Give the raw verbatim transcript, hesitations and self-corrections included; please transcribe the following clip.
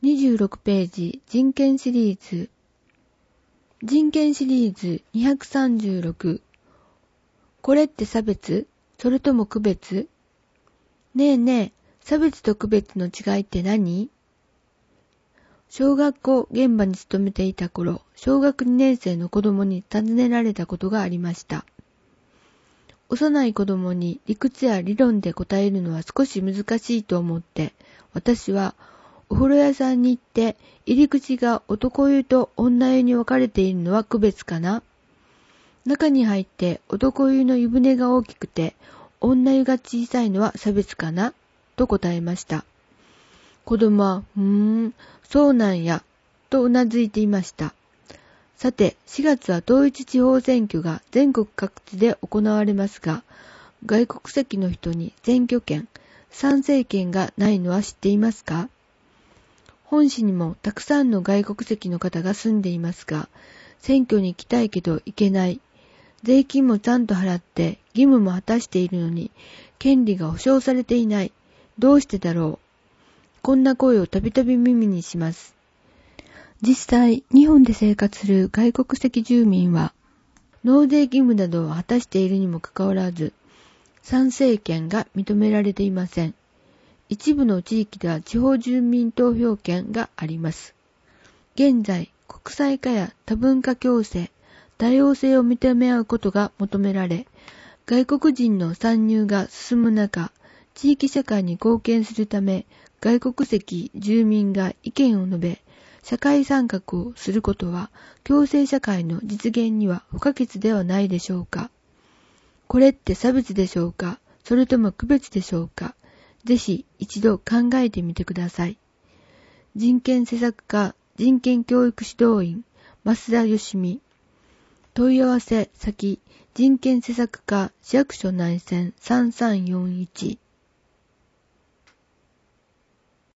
にじゅうろくページ、人権シリーズ。人権シリーズにひゃくさんじゅうろく。これって差別？それとも区別？ねえねえ、差別と区別の違いって何？小学校現場に勤めていた頃、小学にねん生の子供に尋ねられたことがありました。幼い子供に理屈や理論で答えるのは少し難しいと思って、私はお風呂屋さんに行って入り口が男湯と女湯に分かれているのは区別かな？中に入って男湯の湯船が大きくて女湯が小さいのは差別かな？と答えました。子供は、うーん、そうなんや、とうなずいていました。さて、しがつは統一地方選挙が全国各地で行われますが、外国籍の人に選挙権、参政権がないのは知っていますか？本市にもたくさんの外国籍の方が住んでいますが、選挙に行きたいけど行けない。税金もちゃんと払って義務も果たしているのに、権利が保障されていない。どうしてだろう。こんな声をたびたび耳にします。実際、日本で生活する外国籍住民は、納税義務などを果たしているにもかかわらず、参政権が認められていません。一部の地域では地方住民投票権があります。現在、国際化や多文化共生、多様性を認め合うことが求められ、外国人の参入が進む中、地域社会に貢献するため、外国籍住民が意見を述べ、社会参画をすることは、共生社会の実現には不可欠ではないでしょうか。これって差別でしょうか、それとも区別でしょうか。ぜひ一度考えてみてください。人権施策課人権教育指導員、増田よしみ。問い合わせ先、人権施策課市役所内線さんさんよんいち。